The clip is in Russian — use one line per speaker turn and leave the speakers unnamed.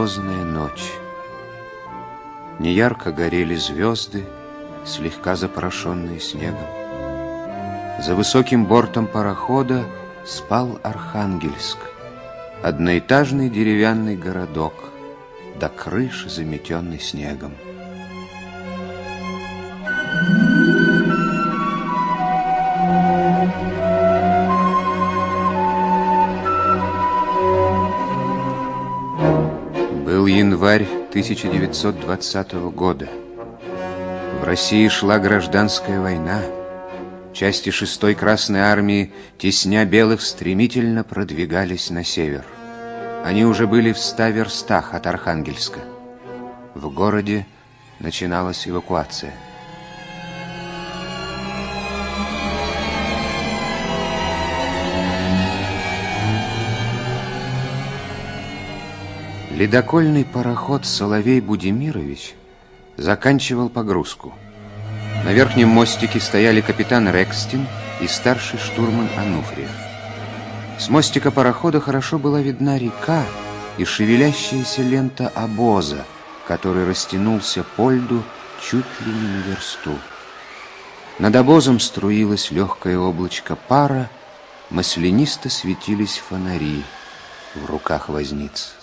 морозная ночь. Неярко горели звезды, слегка запорошенные снегом. За высоким бортом парохода спал Архангельск, одноэтажный деревянный городок, до крыши заметенный снегом. Был январь 1920 года. В России шла гражданская война. Части 6-й Красной армии, тесня белых, стремительно продвигались на север. Они уже были в 100 верстах от Архангельска. В городе начиналась эвакуация. Ледокольный пароход «Соловей Будимирович» заканчивал погрузку. На верхнем мостике стояли капитан Рекстин и старший штурман Ануфриев. С мостика парохода хорошо была видна река и шевелящаяся лента обоза, который растянулся по льду чуть ли не на версту. Над обозом струилось легкое облачко пара, маслянисто светились фонари в руках возниц.